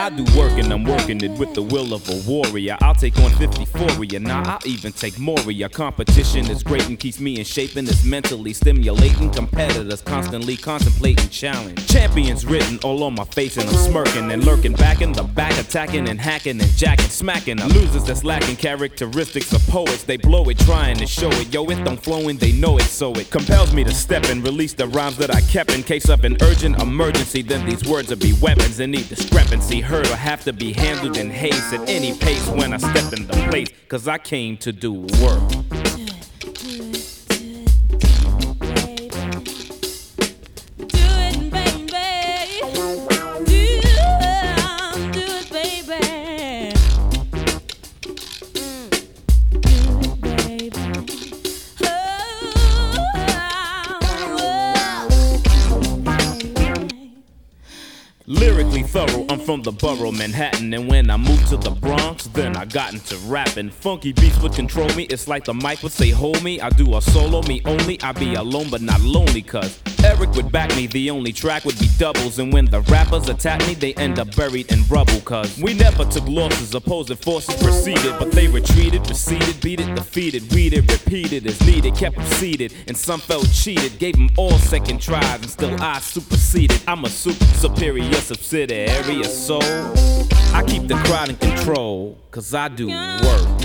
I do work and I'm working it with the will of a warrior. I'll take on 54, now I'll even take Moria. Competition is great and keeps me in shape and it's mentally stimulating. Competitors constantly contemplating challenge. Champions written all on my face and I'm smirking and lurking back in the back, attacking and hacking and jacking, smacking. Losers that's lacking characteristics of poets. They blow it, trying to show it. Yo, it don't flow and they know it, so it compels me to step and release the rhymes that I kept in case of an urgent emergency. Then these words will be weapons in need discrepancy. Heard or have to be handled in haste at any pace when I step in the place. Cause I came to do work. Lyrically thorough, I'm from the borough, Manhattan. And when I moved to the Bronx, then I got into rapping. Funky beats would control me, it's like the mic would say hold me. I do a solo, me only, I be alone but not lonely. Cause Eric would back me, the only track would be doubles. And when the rappers attack me, they end up buried in rubble. Cause we never took losses, opposing forces proceeded. But they retreated, receded, beat it, defeated, read it, repeated as needed. Kept them seated, and some felt cheated. Gave them all second tries, and still I superseded. I'm a super superior subsidiary of soul. I keep the crowd in control, cause I do work.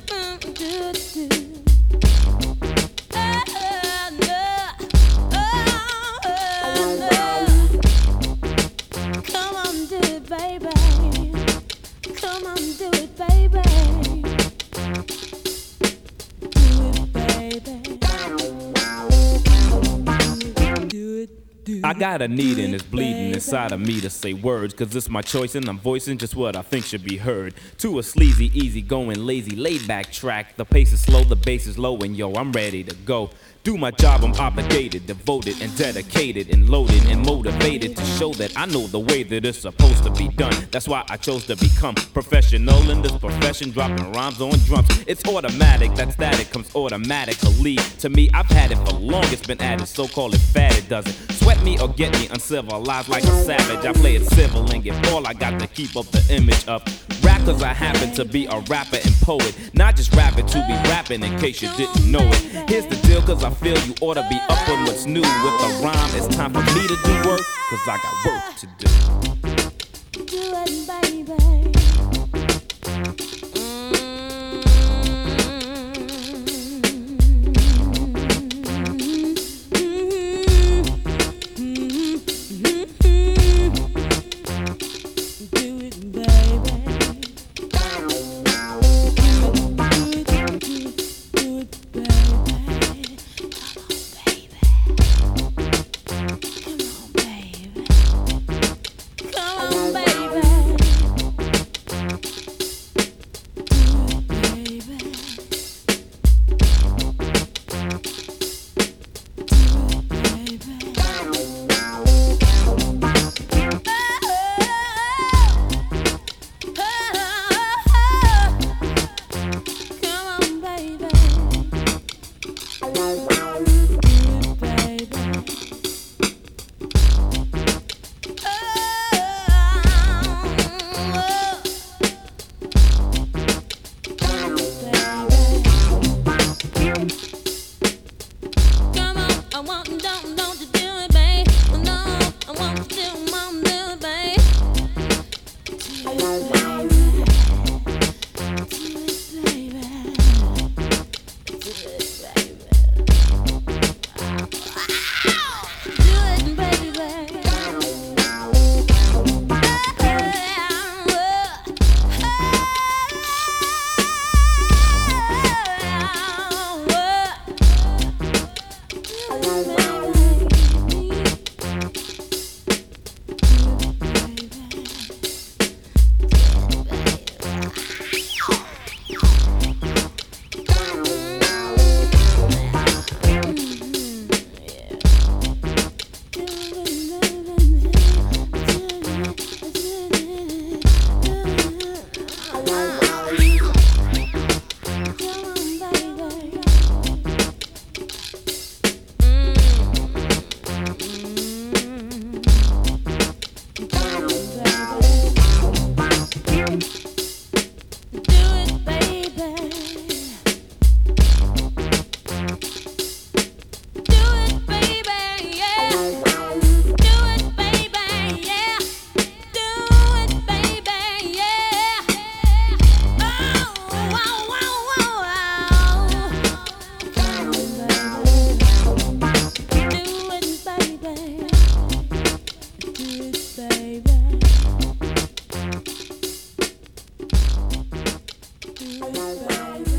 I got a need and it's bleeding inside of me to say words. Cause it's my choice and I'm voicing just what I think should be heard. To a sleazy, easy going, lazy, laid back track. The pace is slow, the bass is low, and yo, I'm ready to go. Do my job, I'm obligated, devoted and dedicated and loaded and motivated to show that I know the way that it's supposed to be done. That's why I chose to become professional in this profession, dropping rhymes on drums. It's automatic, that static comes automatically. To me, I've had it for long, it's been added, so call it fad, it doesn't sweat me or get me uncivilized like a savage. I play it civil and give all I got to keep up the image of rap, cause I happen to be a rapper and poet. Not just rapping to be rapping in case you didn't know it. Here's the deal, cause I feel you ought to be up on what's new with the rhyme. It's time for me to do work, cause I got work to do. Do it, baby. right, right.